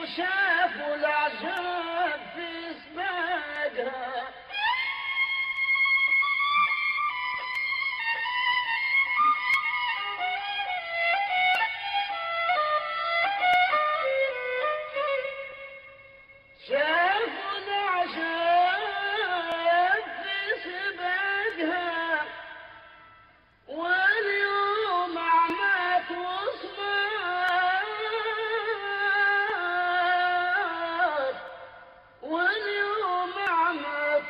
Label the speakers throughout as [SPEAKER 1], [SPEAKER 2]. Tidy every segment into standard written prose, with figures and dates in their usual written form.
[SPEAKER 1] شافوا العجب في سباقها شافوا العجب في سباقها واليوم عمت وصمات واليوم عمت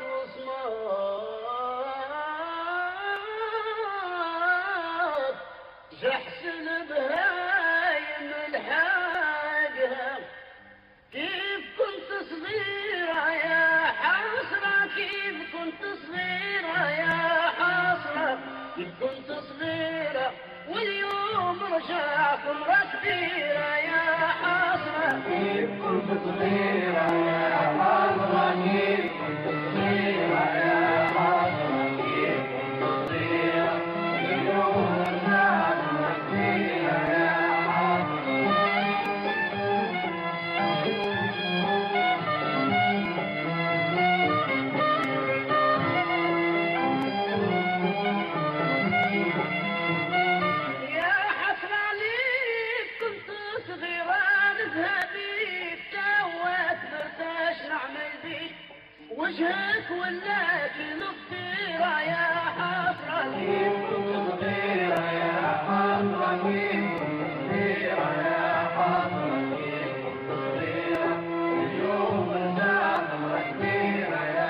[SPEAKER 1] وصمات جحس البهايم الحاجها كيف كنت صغيرة يا حسرة كيف كنت صغيرة يا حسرة كيف كنت صغيرة واليوم رجعت امرأة كبيرة يا حسرة
[SPEAKER 2] كيف كنت صغيرة يا حسرة كيف كنت صغيرة يا حسرة كيف كنت صغيرة اليوم رجعت امرأة كبيرة يا
[SPEAKER 1] وجهك ولات نصيرة يا حسرة
[SPEAKER 2] كيف كنت صغيرة يا حسرة كيف كنت صغيرة يا حسرة كيف كنت صغيرة اليوم رجعت امرأة كبيرة يا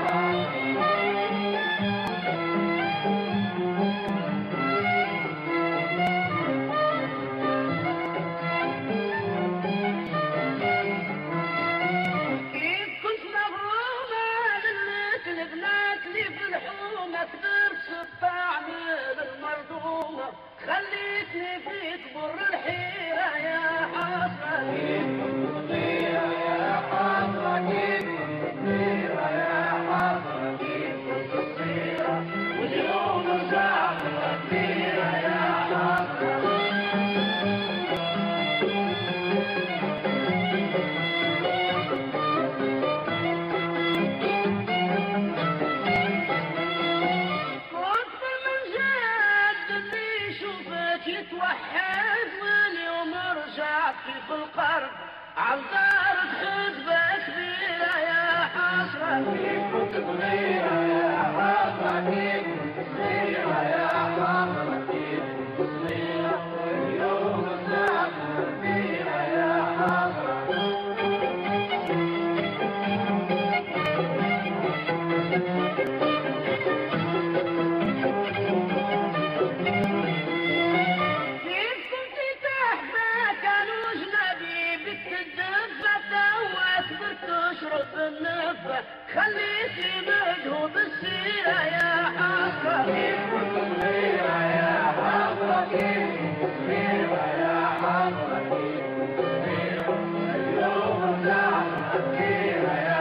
[SPEAKER 1] خليتني فيك بر الحيرة يا حسرة
[SPEAKER 2] كيف كنت صغيرة يا حسرة كيف كنت صغيرة يا حسرة كيف كنت صغيرة واليوم رجعت امرأة كبيرة يا حسرة
[SPEAKER 1] يتوحد واليوم رجعت في القرب عالدار خدبة كبيرة يا حسرة
[SPEAKER 2] كيف كنت صغيرة يا حسرة كيف كنت صغيرة يا حسرة كيف كنت صغيرة واليوم رجعت امرأة كبيرة يا حسرة
[SPEAKER 1] خليتي مجهود السيرة يا حسرة
[SPEAKER 2] كيف كنت صغيرة يا حسرة كيف كنت صغيرة يا حسرة كيف كنت صغيرة اليوم رجعت امرأة كبيرة يا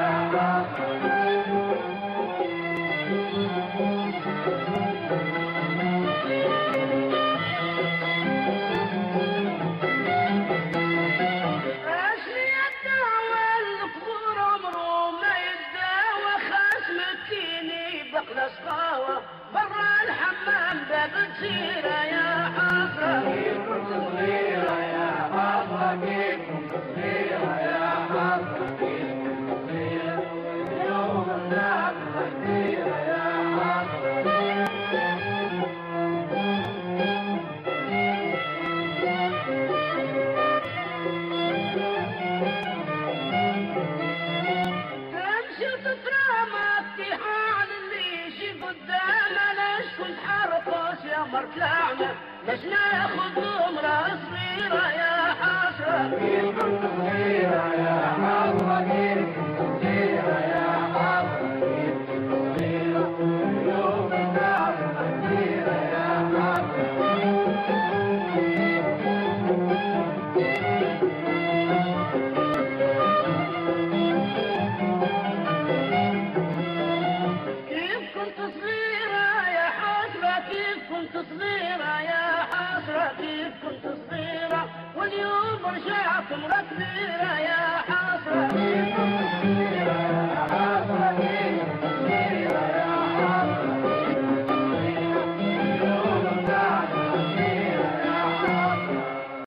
[SPEAKER 1] برا الحمام باب السيرة يا حسرة
[SPEAKER 2] كيف كنت صغيرة يا حسرة كيف كنت صغيرة يا حسرة كيف كنت صغيرة اليوم رجعت امرأة كبيرة يا
[SPEAKER 1] تمشي تترامى اتحاد قدامنا كنت حرقص يا مرت لعنة باش ناخذ امرأة صغيرة يا حسرة
[SPEAKER 2] كيف كنت صغيرة يا حسرة كيف كنت صغيرة يا حسرة كيف كنت صغيرة اليوم رجعت امرأة كبيرة يا
[SPEAKER 1] كنت صغيرة واليوم رجعت امرأة كبيرة يا